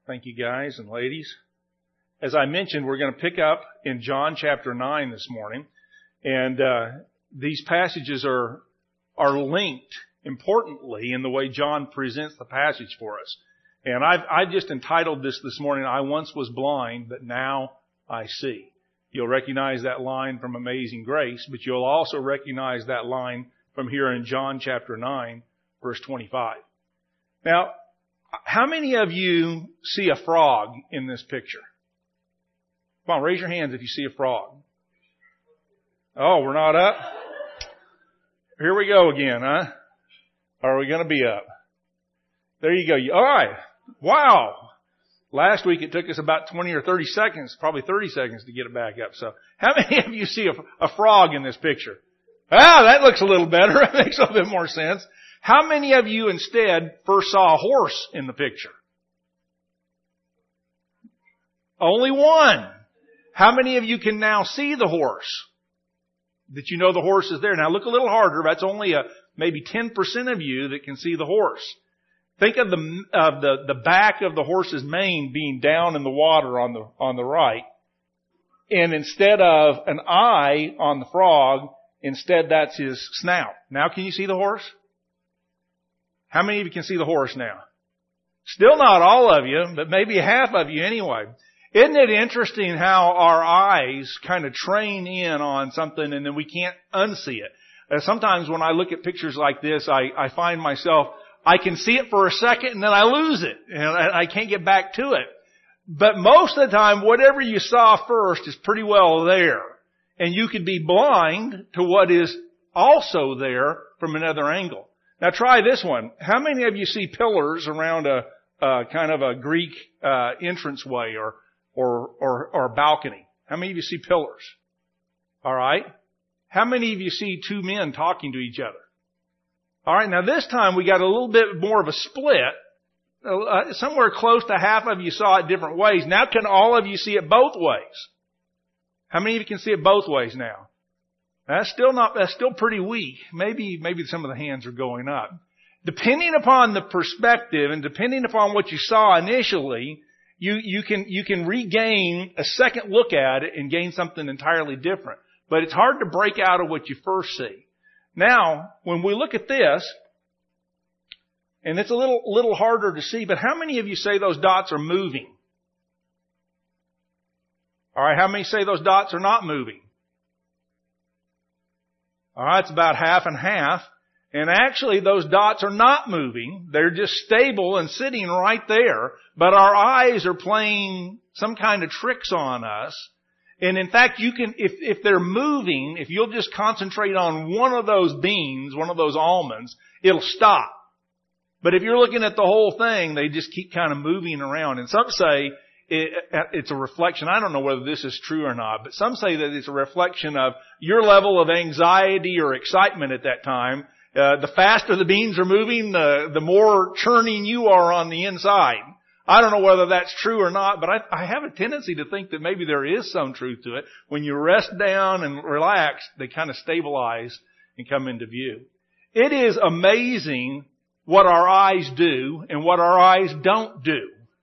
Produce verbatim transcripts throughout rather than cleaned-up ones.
Thank you, guys and ladies. As I mentioned, we're going to pick up in John chapter nine this morning. And uh, these passages are are linked importantly in the way John presents the passage for us. And I've, I've just entitled this this morning, I once was blind, but now I see. You'll recognize that line from Amazing Grace, but you'll also recognize that line from here in John chapter nine, verse twenty-five. Now, how many of you see a frog in this picture? Come on, raise your hands if you see a frog. Oh, we're not up? Here we go again, huh? Are we going to be up? There you go. All right. Wow. Last week it took us about twenty or thirty seconds, probably thirty seconds to get it back up. So how many of you see a, a frog in this picture? Ah, that looks a little better. That makes a little bit more sense. How many of you instead first saw a horse in the picture? Only one. How many of you can now see the horse? That you know the horse is there. Now look a little harder. That's only a, maybe ten percent of you that can see the horse. Think of the, of the, the back of the horse's mane being down in the water on the, on the right. And instead of an eye on the frog, instead that's his snout. Now can you see the horse? How many of you can see the horse now? Still not all of you, but maybe half of you anyway. Isn't it interesting how our eyes kind of train in on something and then we can't unsee it? Uh, sometimes when I look at pictures like this, I, I find myself, I can see it for a second and then I lose it and I, I can't get back to it. But most of the time, whatever you saw first is pretty well there. And you could be blind to what is also there from another angle. Now try this one. How many of you see pillars around a, a kind of a Greek uh, entranceway or, or or or balcony? How many of you see pillars? All right. How many of you see two men talking to each other? All right. Now this time we got a little bit more of a split. Uh, somewhere close to half of you saw it different ways. Now can all of you see it both ways? How many of you can see it both ways now? That's still not, that's still pretty weak. Maybe, maybe some of the hands are going up. Depending upon the perspective and depending upon what you saw initially, you, you can, you can regain a second look at it and gain something entirely different. But it's hard to break out of what you first see. Now, when we look at this, and it's a little, little harder to see, but how many of you say those dots are moving? All right, how many say those dots are not moving? All right, it's about half and half. And actually, those dots are not moving. They're just stable and sitting right there. But our eyes are playing some kind of tricks on us. And in fact, you can, if, if they're moving, if you'll just concentrate on one of those beans, one of those almonds, it'll stop. But if you're looking at the whole thing, they just keep kind of moving around. And some say it, it's a reflection. I don't know whether this is true or not, but some say that it's a reflection of your level of anxiety or excitement at that time. Uh, the faster the beans are moving, the, the more churning you are on the inside. I don't know whether that's true or not, but I, I have a tendency to think that maybe there is some truth to it. When you rest down and relax, they kind of stabilize and come into view. It is amazing what our eyes do and what our eyes don't do.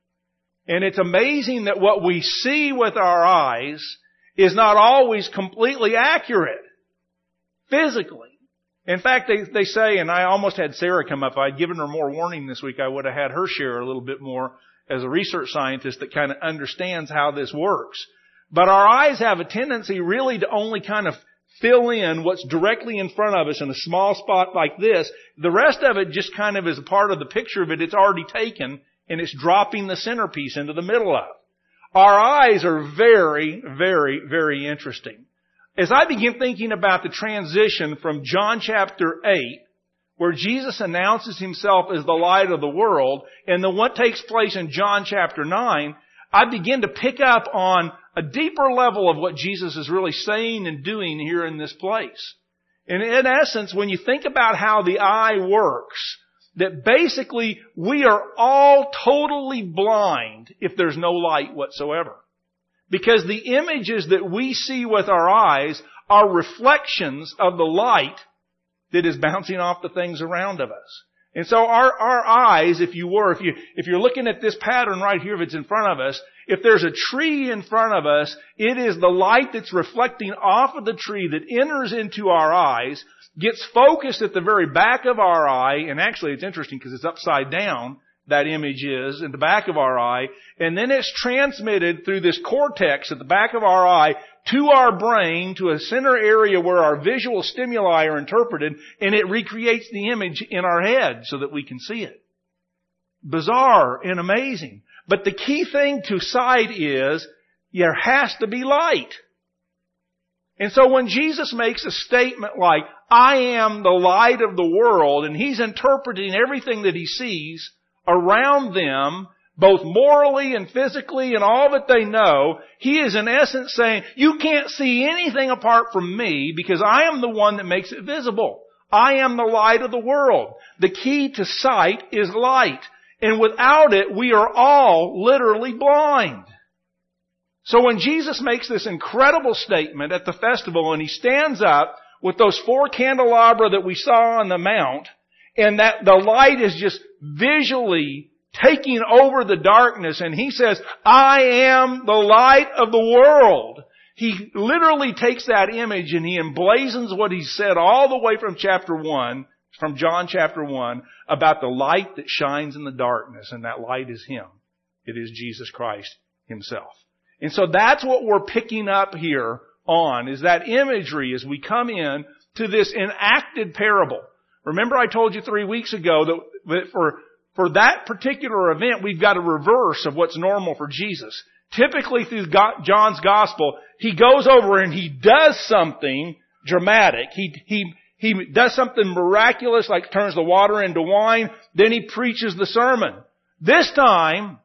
And it's amazing that what we see with our eyes is not always completely accurate physically. In fact, they, they say, and I almost had Sarah come up, if I'd given her more warning this week, I would have had her share a little bit more as a research scientist that kind of understands how this works. But our eyes have a tendency really to only kind of fill in what's directly in front of us in a small spot like this. The rest of it just kind of is a part of the picture of it. It's already taken and it's dropping the centerpiece into the middle of. Our eyes are very, very, very interesting. As I begin thinking about the transition from John chapter eight, where Jesus announces himself as the light of the world, and then what takes place in John chapter nine, I begin to pick up on a deeper level of what Jesus is really saying and doing here in this place. And in essence, when you think about how the eye works, that basically we are all totally blind if there's no light whatsoever. Because the images that we see with our eyes are reflections of the light that is bouncing off the things around of us. And so our, our eyes, if you were, if you, if you're looking at this pattern right here, if it's in front of us, if there's a tree in front of us, it is the light that's reflecting off of the tree that enters into our eyes, gets focused at the very back of our eye, and actually it's interesting because it's upside down, that image is, in the back of our eye, and then it's transmitted through this cortex at the back of our eye to our brain, to a center area where our visual stimuli are interpreted, and it recreates the image in our head so that we can see it. Bizarre and amazing. But the key thing to sight is, there has to be light. And so when Jesus makes a statement like, I am the light of the world, and He's interpreting everything that He sees around them, both morally and physically and all that they know, He is in essence saying, you can't see anything apart from me because I am the one that makes it visible. I am the light of the world. The key to sight is light. And without it, we are all literally blind. So when Jesus makes this incredible statement at the festival and He stands up with those four candelabra that we saw on the mount, and that the light is just visually taking over the darkness, and He says, I am the light of the world. He literally takes that image and He emblazons what He said all the way from chapter one, from John chapter one, about the light that shines in the darkness, and that light is Him. It is Jesus Christ Himself. And so that's what we're picking up here on, is that imagery as we come in to this enacted parable. Remember I told you three weeks ago that for, for that particular event, we've got a reverse of what's normal for Jesus. Typically through John's Gospel, He goes over and He does something dramatic. He, he, he does something miraculous, like turns the water into wine. Then He preaches the sermon. This time,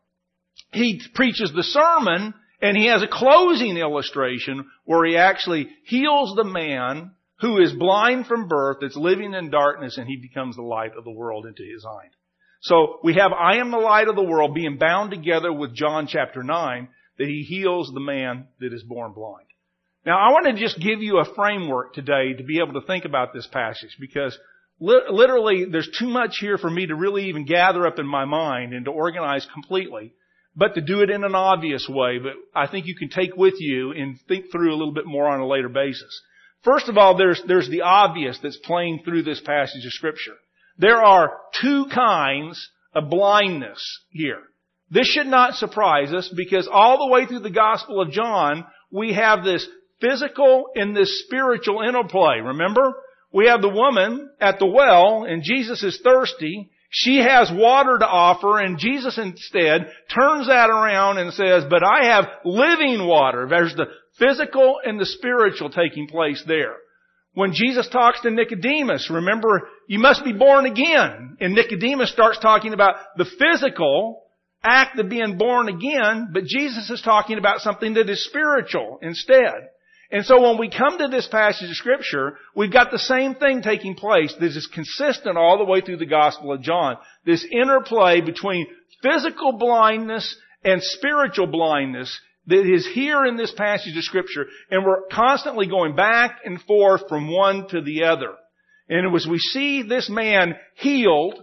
He preaches the sermon, and He has a closing illustration where He actually heals the man who is blind from birth, that's living in darkness, and he becomes the light of the world into his mind. So we have I am the light of the world being bound together with John chapter nine, that He heals the man that is born blind. Now I want to just give you a framework today to be able to think about this passage, because li- literally there's too much here for me to really even gather up in my mind and to organize completely, but to do it in an obvious way, but I think you can take with you and think through a little bit more on a later basis. First of all, there's, there's the obvious that's playing through this passage of Scripture. There are two kinds of blindness here. This should not surprise us, because all the way through the Gospel of John, we have this physical and this spiritual interplay. Remember? We have the woman at the well, and Jesus is thirsty. She has water to offer, and Jesus instead turns that around and says, but I have living water. There's the physical and the spiritual taking place there. When Jesus talks to Nicodemus, remember, you must be born again. And Nicodemus starts talking about the physical act of being born again, but Jesus is talking about something that is spiritual instead. And so when we come to this passage of Scripture, we've got the same thing taking place that is consistent all the way through the Gospel of John. This interplay between physical blindness and spiritual blindness that is here in this passage of Scripture. And we're constantly going back and forth from one to the other. And as we see this man healed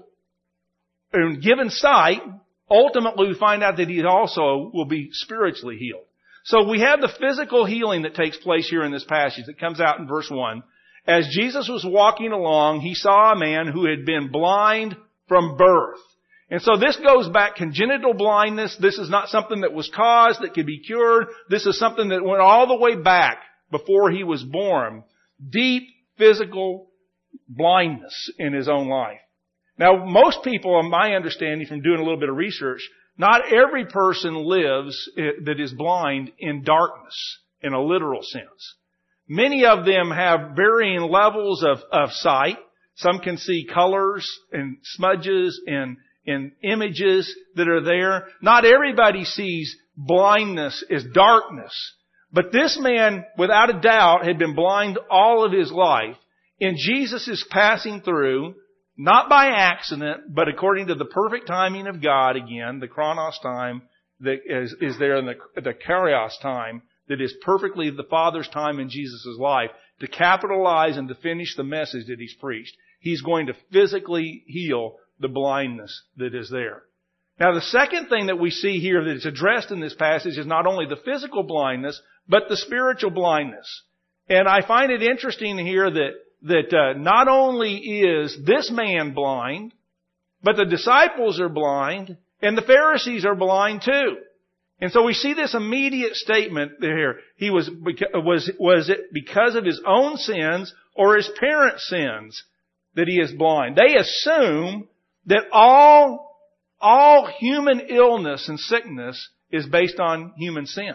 and given sight, ultimately we find out that he also will be spiritually healed. So we have the physical healing that takes place here in this passage that comes out in verse one. As Jesus was walking along, He saw a man who had been blind from birth. And so this goes back, congenital blindness. This is not something that was caused, that could be cured. This is something that went all the way back before he was born. Deep physical blindness in his own life. Now, most people, in my understanding from doing a little bit of research, not every person lives that is blind in darkness in a literal sense. Many of them have varying levels of, of sight. Some can see colors and smudges and in images that are there. Not everybody sees blindness as darkness. But this man, without a doubt, had been blind all of his life. And Jesus is passing through, not by accident, but according to the perfect timing of God again, the chronos time that is, is there in the, the kairos time, that is perfectly the Father's time in Jesus' life, to capitalize and to finish the message that He's preached. He's going to physically heal the blindness that is there. Now the second thing that we see here that is addressed in this passage is not only the physical blindness, but the spiritual blindness. And I find it interesting here that, that uh, not only is this man blind, but the disciples are blind, and the Pharisees are blind too. And so we see this immediate statement there. He was, was, was it because of his own sins or his parents' sins that he is blind? They assume that all, all human illness and sickness is based on human sin.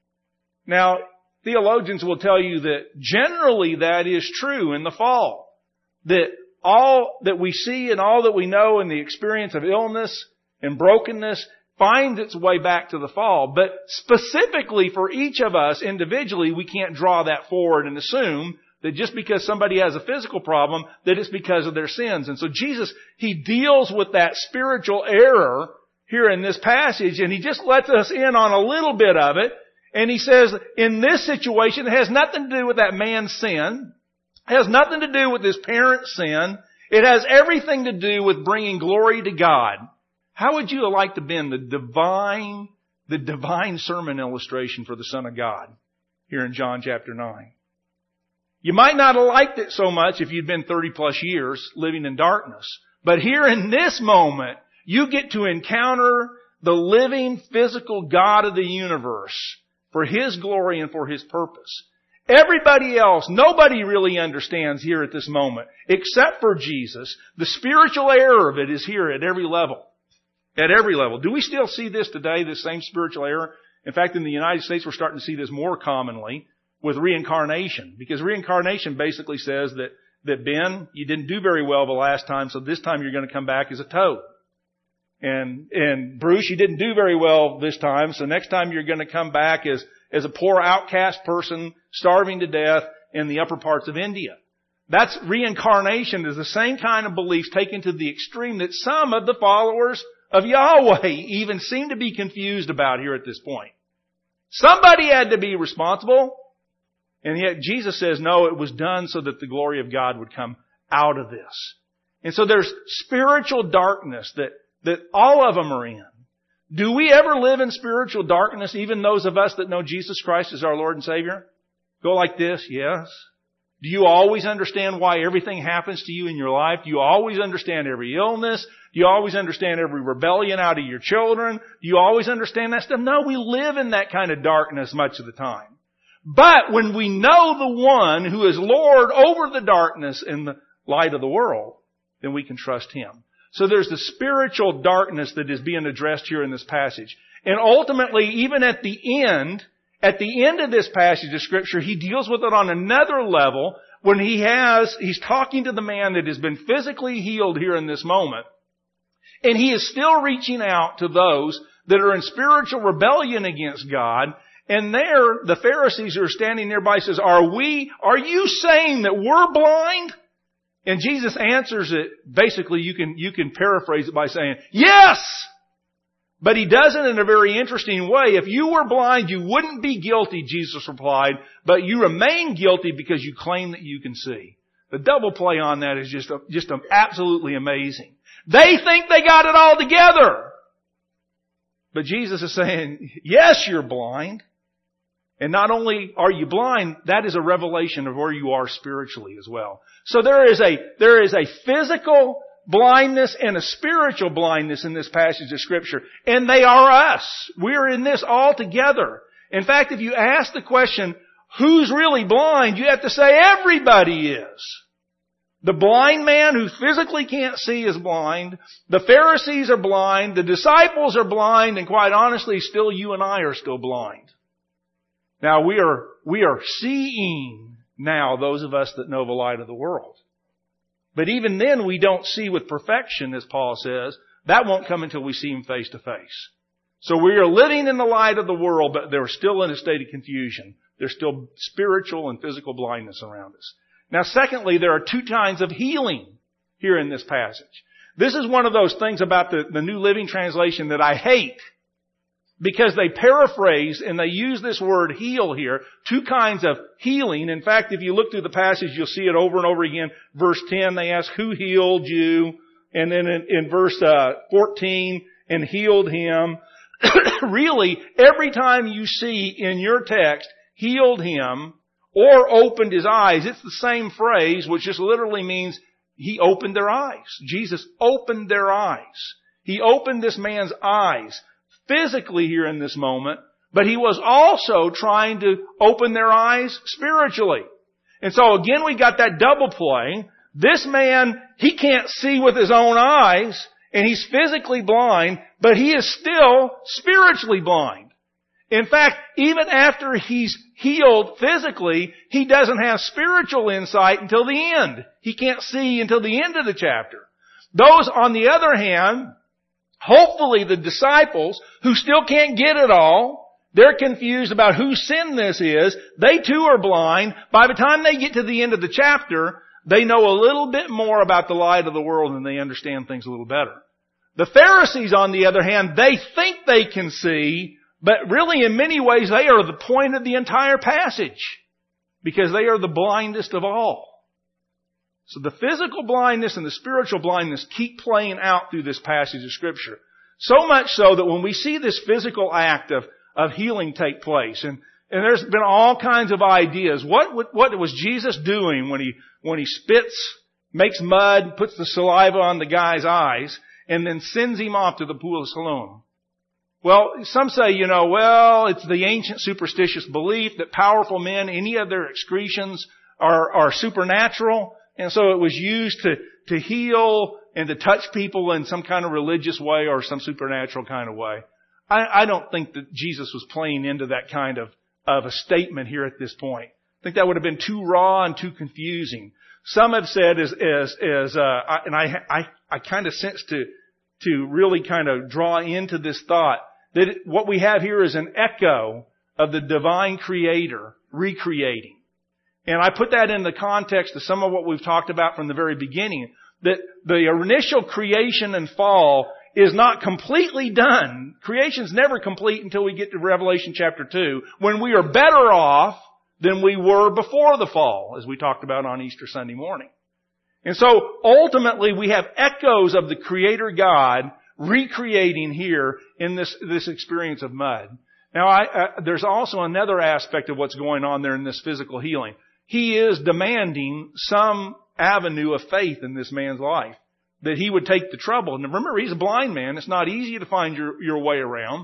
Now, theologians will tell you that generally that is true in the fall. That all that we see and all that we know in the experience of illness and brokenness finds its way back to the fall. But specifically for each of us individually, we can't draw that forward and assume that just because somebody has a physical problem, that it's because of their sins. And so Jesus, He deals with that spiritual error here in this passage, and He just lets us in on a little bit of it. And He says, in this situation, it has nothing to do with that man's sin. It has nothing to do with his parents' sin. It has everything to do with bringing glory to God. How would you have liked to have been the divine, the divine sermon illustration for the Son of God here in John chapter nine? You might not have liked it so much if you'd been thirty plus years living in darkness. But here in this moment, you get to encounter the living physical God of the universe for His glory and for His purpose. Everybody else, nobody really understands here at this moment, except for Jesus. The spiritual error of it is here at every level. At every level. Do we still see this today, this same spiritual error? In fact, in the United States, we're starting to see this more commonly with reincarnation. Because reincarnation basically says that, that Ben, you didn't do very well the last time, so this time you're going to come back as a toad. And, and Bruce, you didn't do very well this time, so next time you're going to come back as, as a poor outcast person starving to death in the upper parts of India. That's reincarnation is the same kind of beliefs taken to the extreme that some of the followers of Yahweh even seem to be confused about here at this point. Somebody had to be responsible, and yet Jesus says, no, it was done so that the glory of God would come out of this. And so there's spiritual darkness that, that all of them are in. Do we ever live in spiritual darkness, even those of us that know Jesus Christ as our Lord and Savior? Go like this, yes. Do you always understand why everything happens to you in your life? Do you always understand every illness? Do you always understand every rebellion out of your children? Do you always understand that stuff? No, we live in that kind of darkness much of the time. But when we know the one who is Lord over the darkness and the light of the world, then we can trust Him. So there's the spiritual darkness that is being addressed here in this passage. And ultimately, even at the end, at the end of this passage of Scripture, He deals with it on another level when He has, He's talking to the man that has been physically healed here in this moment. And He is still reaching out to those that are in spiritual rebellion against God. And there, the Pharisees who are standing nearby says, are we, are you saying that we're blind? And Jesus answers it, basically you can, you can paraphrase it by saying, yes! But He does it in a very interesting way. If you were blind, you wouldn't be guilty, Jesus replied, but you remain guilty because you claim that you can see. The double play on that is just, just absolutely amazing. They think they got it all together. But Jesus is saying, yes, you're blind. And not only are you blind, that is a revelation of where you are spiritually as well. So there is a, there is a physical blindness and a spiritual blindness in this passage of Scripture. And they are us. We're in this all together. In fact, if you ask the question, who's really blind, you have to say everybody is. The blind man who physically can't see is blind. The Pharisees are blind. The disciples are blind. And quite honestly, still you and I are still blind. Now we are, we are seeing now, those of us that know the light of the world. But even then we don't see with perfection, as Paul says. That won't come until we see Him face to face. So we are living in the light of the world, but they're still in a state of confusion. There's still spiritual and physical blindness around us. Now secondly, there are two kinds of healing here in this passage. This is one of those things about the, the New Living Translation that I hate. Because they paraphrase and they use this word heal here. Two kinds of healing. In fact, if you look through the passage, you'll see it over and over again. Verse ten, they ask, who healed you? and then in, in verse uh, fourteen, and healed him. Really, every time you see in your text, healed him or opened his eyes, it's the same phrase, which just literally means he opened their eyes. Jesus opened their eyes. He opened this man's eyes physically here in this moment, but he was also trying to open their eyes spiritually. And so again, we got that double play. This man, he can't see with his own eyes, and he's physically blind, but he is still spiritually blind. In fact, even after he's healed physically, he doesn't have spiritual insight until the end. He can't see until the end of the chapter. Those, on the other hand, hopefully the disciples, who still can't get it all, they're confused about whose sin this is. They too are blind. By the time they get to the end of the chapter, they know a little bit more about the light of the world and they understand things a little better. The Pharisees, on the other hand, they think they can see, but really in many ways they are the point of the entire passage because they are the blindest of all. So the physical blindness and the spiritual blindness keep playing out through this passage of Scripture. So much so that when we see this physical act of, of healing take place, and, and there's been all kinds of ideas. What, what, what was Jesus doing when he, when he spits, makes mud, puts the saliva on the guy's eyes, and then sends him off to the pool of Siloam? Well, some say, you know, well, it's the ancient superstitious belief that powerful men, any of their excretions are, are supernatural. And so it was used to, to heal and to touch people in some kind of religious way or some supernatural kind of way. I, I don't think that Jesus was playing into that kind of, of a statement here at this point. I think that would have been too raw and too confusing. Some have said as, as, as, uh, I, and I, I, I kind of sense to, to really kind of draw into this thought that it, what we have here is an echo of the divine creator recreating. And I put that in the context of some of what we've talked about from the very beginning, that the initial creation and fall is not completely done. Creation's never complete until we get to Revelation chapter two, when we are better off than we were before the fall, as we talked about on Easter Sunday morning. And so ultimately we have echoes of the Creator God recreating here in this, this experience of mud. Now I, uh, there's also another aspect of what's going on there in this physical healing. He is demanding some avenue of faith in this man's life, that he would take the trouble. And remember, he's a blind man. It's not easy to find your, your way around.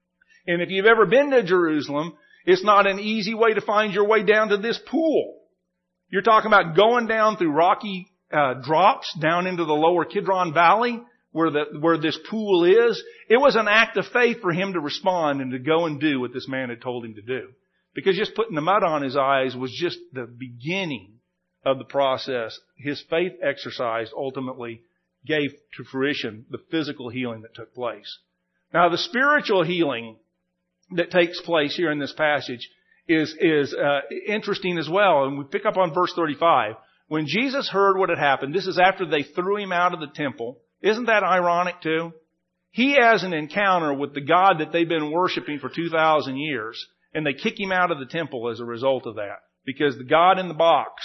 And if you've ever been to Jerusalem, it's not an easy way to find your way down to this pool. You're talking about going down through rocky uh, drops down into the lower Kidron Valley where the where this pool is. It was an act of faith for him to respond and to go and do what this man had told him to do. Because just putting the mud on his eyes was just the beginning of the process. His faith exercised ultimately gave to fruition the physical healing that took place. Now the spiritual healing that takes place here in this passage is, is uh, interesting as well. And we pick up on verse thirty-five. When Jesus heard what had happened, this is after they threw him out of the temple. Isn't that ironic too? He has an encounter with the God that they've been worshiping for two thousand years. And they kick him out of the temple as a result of that. Because the God in the box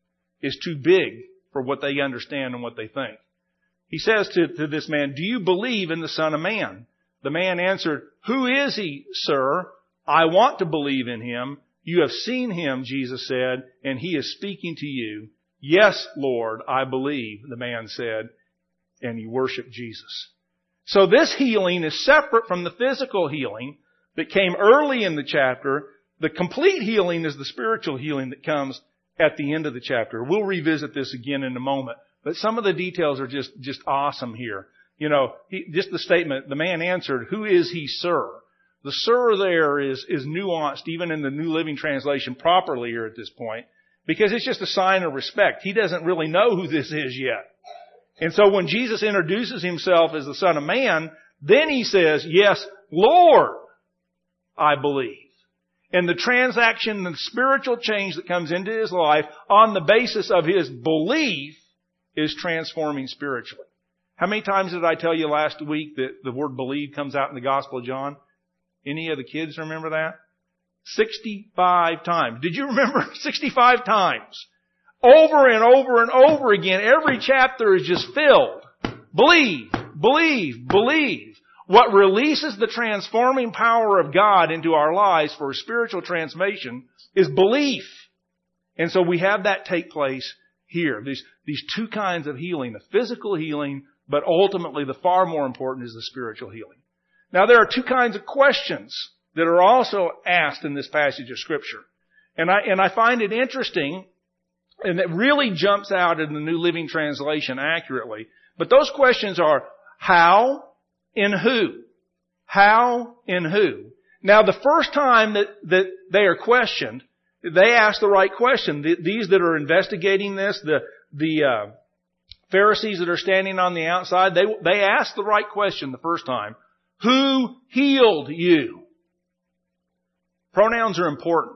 is too big for what they understand and what they think. He says to, to this man, "Do you believe in the Son of Man?" The man answered, "Who is he, sir? I want to believe in him." "You have seen him," Jesus said, "and he is speaking to you." "Yes, Lord, I believe," the man said, and he worshiped Jesus. So this healing is separate from the physical healing that came early in the chapter. The complete healing is the spiritual healing that comes at the end of the chapter. We'll revisit this again in a moment. But some of the details are just, just awesome here. You know, he, just the statement, the man answered, "Who is he, sir?" The sir there is, is nuanced even in the New Living Translation properly here at this point, because it's just a sign of respect. He doesn't really know who this is yet. And so when Jesus introduces himself as the Son of Man, then he says, "Yes, Lord, I believe." And the transaction, the spiritual change that comes into his life on the basis of his belief is transforming spiritually. How many times did I tell you last week that the word believe comes out in the Gospel of John? Any of the kids remember that? sixty-five times. Did you remember? sixty-five times. Over and over and over again. Every chapter is just filled Believe, believe, believe. What releases the transforming power of God into our lives for spiritual transformation is belief. And so we have that take place here. These, these two kinds of healing, the physical healing, but ultimately the far more important is the spiritual healing. Now there are two kinds of questions that are also asked in this passage of Scripture. And I, and I find it interesting, and it really jumps out in the New Living Translation accurately. But those questions are, how and who? How and who? Now the first time that, that they are questioned, they ask the right question. The, these that are investigating this, the, the, uh, Pharisees that are standing on the outside, they, they ask the right question the first time. Who healed you? Pronouns are important.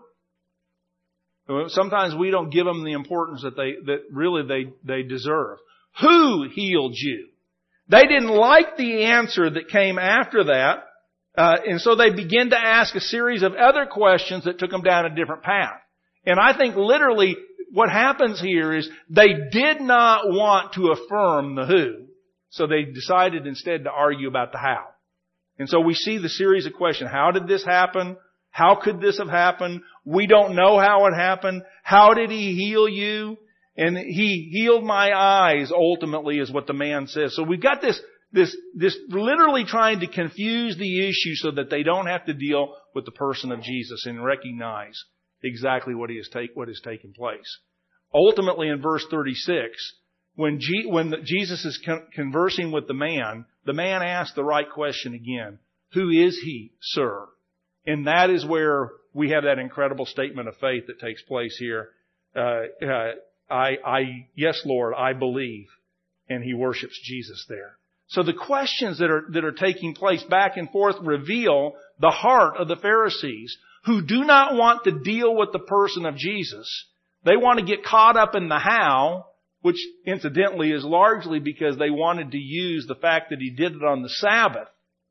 Sometimes we don't give them the importance that they, that really they, they deserve. Who healed you? They didn't like the answer that came after that, uh, and so they begin to ask a series of other questions that took them down a different path. And I think literally what happens here is they did not want to affirm the who, so they decided instead to argue about the how. And so we see the series of questions. How did this happen? How could this have happened? We don't know how it happened. How did He heal you? And He healed my eyes, ultimately, is what the man says. So we've got this, this, this literally trying to confuse the issue so that they don't have to deal with the person of Jesus and recognize exactly what he has take, what has taken place. Ultimately, in verse thirty-six, when, G, when the, Jesus is con- conversing with the man, the man asks the right question again. Who is He, sir? And that is where we have that incredible statement of faith that takes place here. Uh, uh, I, I, yes, Lord, I believe. And he worships Jesus there. So the questions that are, that are taking place back and forth reveal the heart of the Pharisees, who do not want to deal with the person of Jesus. They want to get caught up in the how, which incidentally is largely because they wanted to use the fact that He did it on the Sabbath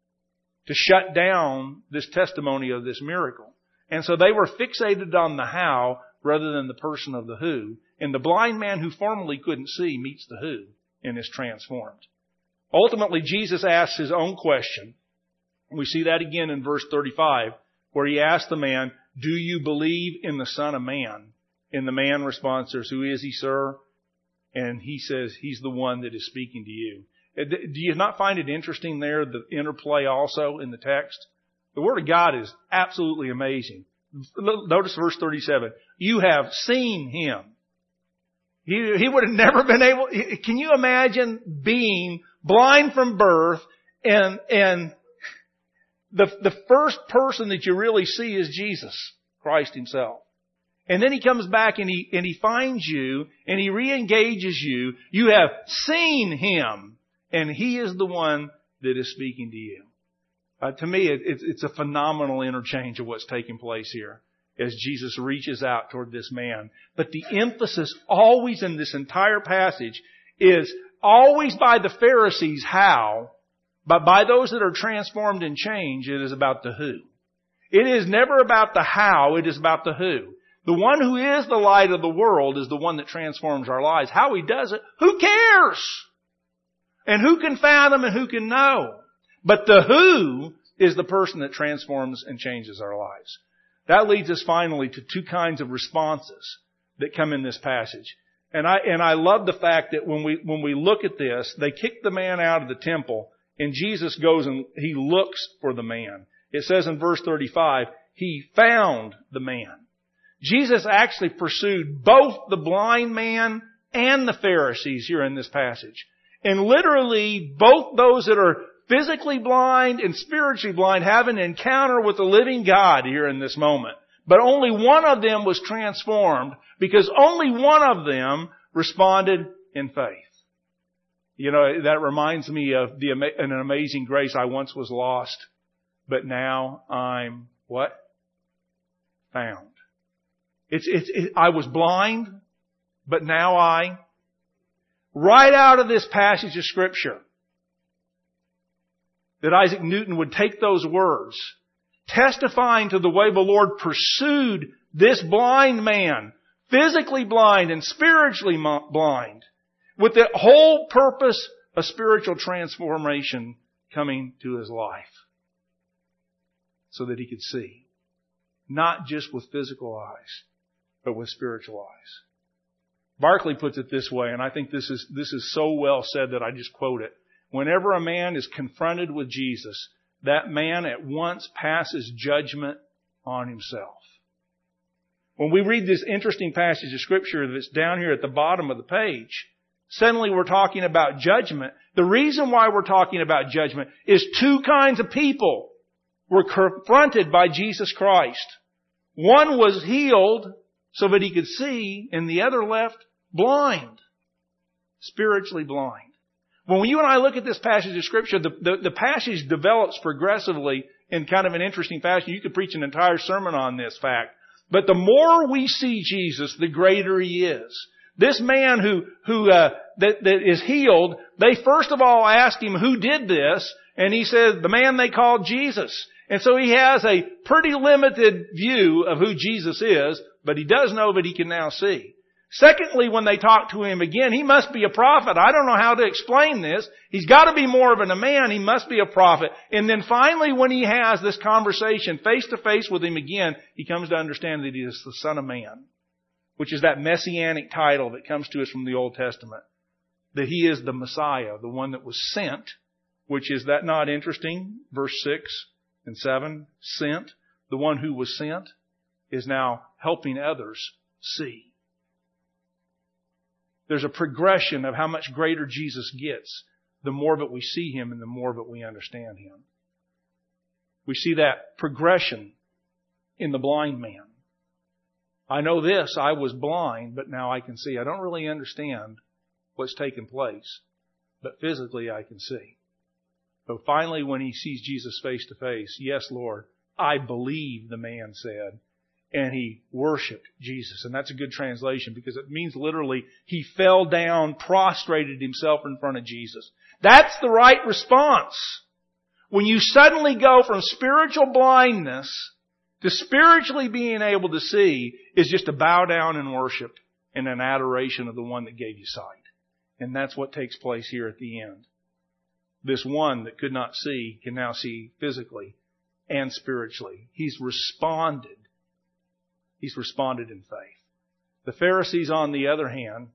to shut down this testimony of this miracle. And so they were fixated on the how rather than the person of the who. And the blind man who formerly couldn't see meets the who and is transformed. Ultimately, Jesus asks His own question. We see that again in verse thirty-five, where He asks the man, do you believe in the Son of Man? And the man responds, who is He, sir? And he says, He's the one that is speaking to you. Do you not find it interesting there, the interplay also in the text? The Word of God is absolutely amazing. Notice verse thirty-seven. You have seen Him. He, he would have never been able... Can you imagine being blind from birth and, and the, the first person that you really see is Jesus Christ Himself. And then He comes back and He, and He finds you and He re-engages you. You have seen Him. And He is the one that is speaking to you. Uh, to me, it, it's, it's a phenomenal interchange of what's taking place here as Jesus reaches out toward this man. But the emphasis always in this entire passage is always by the Pharisees how, but by those that are transformed and changed, it is about the who. It is never about the how, it is about the who. The one who is the light of the world is the one that transforms our lives. How He does it, who cares? And who can fathom and who can know? But the who is the person that transforms and changes our lives. That leads us finally to two kinds of responses that come in this passage. And I, and I love the fact that when we, when we look at this, they kick the man out of the temple and Jesus goes and He looks for the man. It says in verse thirty-five, He found the man. Jesus actually pursued both the blind man and the Pharisees here in this passage. And literally, both those that are physically blind and spiritually blind have an encounter with the living God here in this moment. But only one of them was transformed because only one of them responded in faith. You know, that reminds me of the an amazing grace. I once was lost, but now I'm what? Found. It's, it's, it, I was blind, but now I... Right out of this passage of Scripture, that Isaac Newton would take those words, testifying to the way the Lord pursued this blind man, physically blind and spiritually blind, with the whole purpose a spiritual transformation coming to his life so that he could see. Not just with physical eyes, but with spiritual eyes. Barclay puts it this way, and I think this is, this is so well said that I just quote it. Whenever a man is confronted with Jesus, that man at once passes judgment on himself. When we read this interesting passage of Scripture that's down here at the bottom of the page, suddenly we're talking about judgment. The reason why we're talking about judgment is two kinds of people were confronted by Jesus Christ. One was healed so that he could see, and the other left blind, spiritually blind. When you and I look at this passage of Scripture, the, the, the passage develops progressively in kind of an interesting fashion. You could preach an entire sermon on this fact. But the more we see Jesus, the greater He is. This man who, who, uh, that, that is healed, they first of all ask him who did this, and he says, the man they called Jesus. And so he has a pretty limited view of who Jesus is, but he does know that he can now see. Secondly, when they talk to him again, he must be a prophet. I don't know how to explain this. He's got to be more of a man. He must be a prophet. And then finally, when he has this conversation face to face with him again, he comes to understand that he is the Son of Man, which is that messianic title that comes to us from the Old Testament. That He is the Messiah, the one that was sent, which is that not interesting? Verse six and seven, sent. The one who was sent is now helping others see. There's a progression of how much greater Jesus gets the more that we see Him and the more that we understand Him. We see that progression in the blind man. I know this, I was blind, but now I can see. I don't really understand what's taken place, but physically I can see. But finally, when he sees Jesus face to face, yes, Lord, I believe, the man said. And he worshiped Jesus. And that's a good translation because it means literally he fell down, prostrated himself in front of Jesus. That's the right response. When you suddenly go from spiritual blindness to spiritually being able to see, is just to bow down and worship in an adoration of the one that gave you sight. And that's what takes place here at the end. This one that could not see can now see physically and spiritually. He's responded. He's responded in faith. The Pharisees, on the other hand,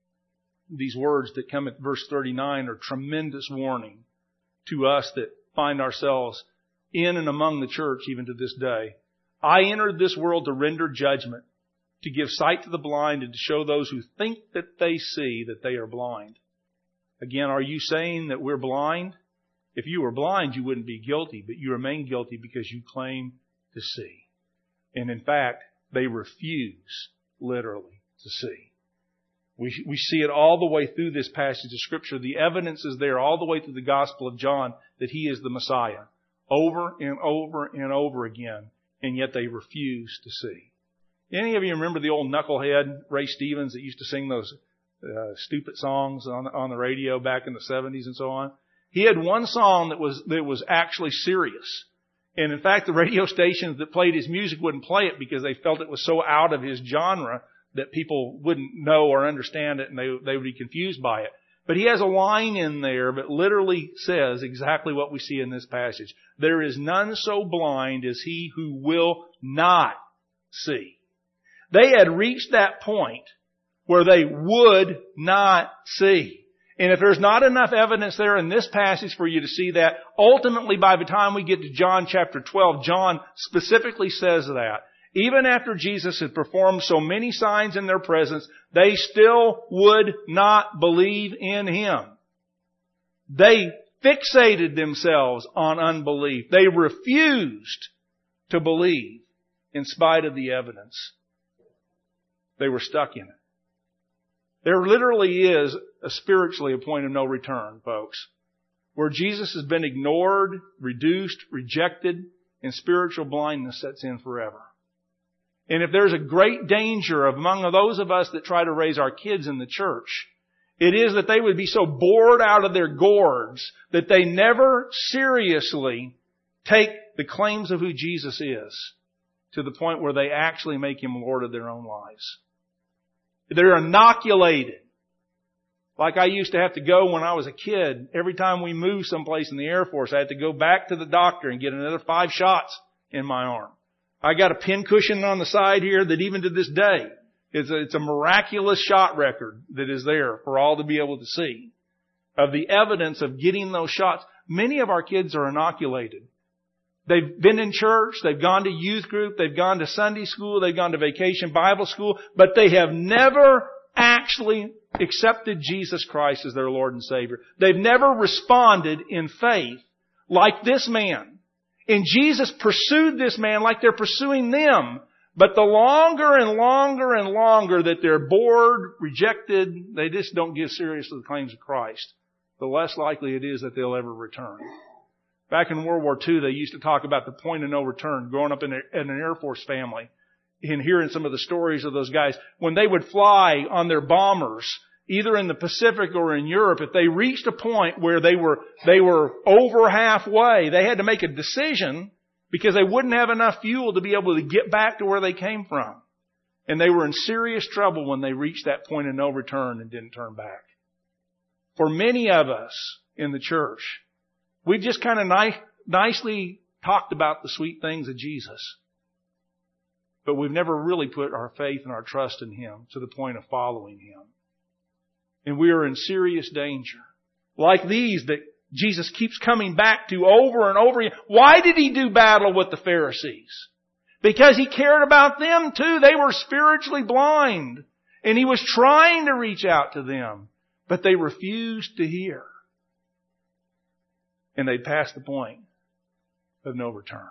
these words that come at verse thirty-nine are tremendous warning to us that find ourselves in and among the church even to this day. I entered this world to render judgment, to give sight to the blind, and to show those who think that they see that they are blind. Again, are you saying that we're blind? If you were blind, you wouldn't be guilty, but you remain guilty because you claim to see. And in fact, they refuse, literally, to see. We, we see it all the way through this passage of Scripture. The evidence is there all the way through the Gospel of John that He is the Messiah. Over and over and over again. And yet they refuse to see. Any of you remember the old knucklehead, Ray Stevens, that used to sing those uh, stupid songs on, on the radio back in the seventies and so on? He had one song that was, that was actually serious. And in fact, the radio stations that played his music wouldn't play it because they felt it was so out of his genre that people wouldn't know or understand it and they, they would be confused by it. But he has a line in there that literally says exactly what we see in this passage. There is none so blind as he who will not see. They had reached that point where they would not see. And if there's not enough evidence there in this passage for you to see that, ultimately by the time we get to John chapter twelve, John specifically says that. Even after Jesus had performed so many signs in their presence, they still would not believe in Him. They fixated themselves on unbelief. They refused to believe in spite of the evidence. They were stuck in it. There literally is a spiritually a point of no return, folks, where Jesus has been ignored, reduced, rejected, and spiritual blindness sets in forever. And if there's a great danger among those of us that try to raise our kids in the church, it is that they would be so bored out of their gourds that they never seriously take the claims of who Jesus is to the point where they actually make Him Lord of their own lives. They're inoculated Like I used to have to go when I was a kid. Every time we moved someplace in the Air Force, I had to go back to the doctor and get another five shots in my arm. I got a pin cushion on the side here that even to this day, it's a, it's a miraculous shot record that is there for all to be able to see of the evidence of getting those shots. Many of our kids are inoculated. They've been in church, they've gone to youth group, they've gone to Sunday school, they've gone to vacation Bible school, but they have never actually accepted Jesus Christ as their Lord and Savior. They've never responded in faith like this man. And Jesus pursued this man like they're pursuing them. But the longer and longer and longer that they're bored, rejected, they just don't give serious to the claims of Christ, the less likely it is that they'll ever return. Back in World War Two, they used to talk about the point of no return, growing up in, a, in an Air Force family and hearing some of the stories of those guys. When they would fly on their bombers, either in the Pacific or in Europe, if they reached a point where they were, they were over halfway, they had to make a decision because they wouldn't have enough fuel to be able to get back to where they came from. And they were in serious trouble when they reached that point of no return and didn't turn back. For many of us in the church, we've just kind of ni- nicely talked about the sweet things of Jesus. But we've never really put our faith and our trust in Him to the point of following Him. And we are in serious danger. Like these that Jesus keeps coming back to over and over again. Why did He do battle with the Pharisees? Because He cared about them too. They were spiritually blind. And He was trying to reach out to them. But they refused to hear. And they passed the point of no return.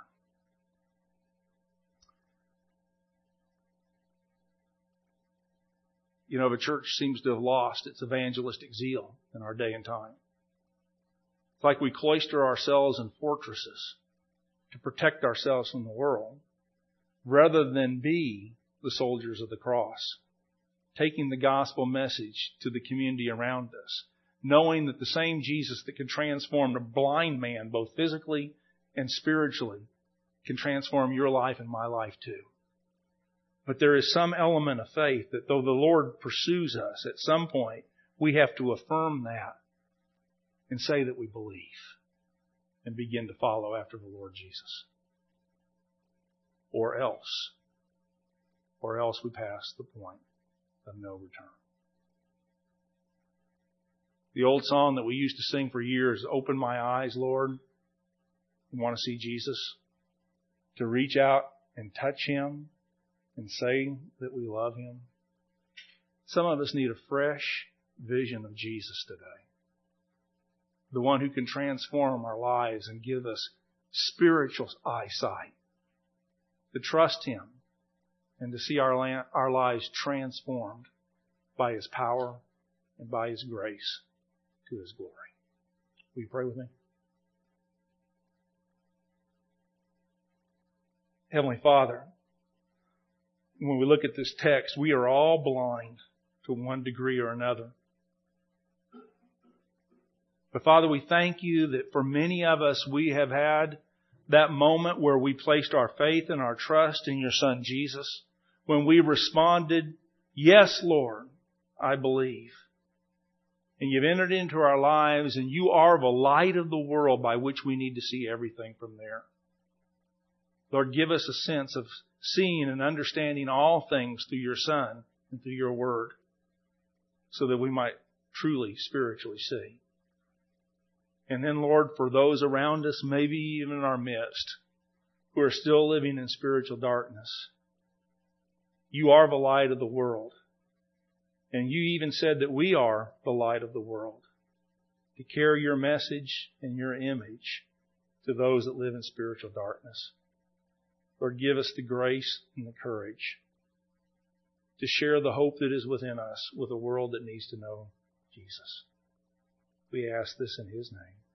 You know, the church seems to have lost its evangelistic zeal in our day and time. It's like we cloister ourselves in fortresses to protect ourselves from the world rather than be the soldiers of the cross, taking the gospel message to the community around us, knowing that the same Jesus that can transform a blind man both physically and spiritually can transform your life and my life too. But there is some element of faith that though the Lord pursues us, at some point we have to affirm that and say that we believe and begin to follow after the Lord Jesus. Or else, or else we pass the point of no return. The old song that we used to sing for years, "Open my eyes, Lord, I want to see Jesus," to reach out and touch Him and say that we love Him. Some of us need a fresh vision of Jesus today. The one who can transform our lives and give us spiritual eyesight. To trust Him and to see our, la- our lives transformed by His power and by His grace to His glory. Will you pray with me? Heavenly Father, when we look at this text, we are all blind to one degree or another. But Father, we thank You that for many of us, we have had that moment where we placed our faith and our trust in Your Son Jesus. When we responded, "Yes, Lord, I believe." And You've entered into our lives and You are the light of the world by which we need to see everything from there. Lord, give us a sense of seeing and understanding all things through Your Son and through Your Word so that we might truly spiritually see. And then, Lord, for those around us, maybe even in our midst, who are still living in spiritual darkness, You are the light of the world. And You even said that we are the light of the world, to carry Your message and Your image to those that live in spiritual darkness. Lord, give us the grace and the courage to share the hope that is within us with a world that needs to know Jesus. We ask this in His name.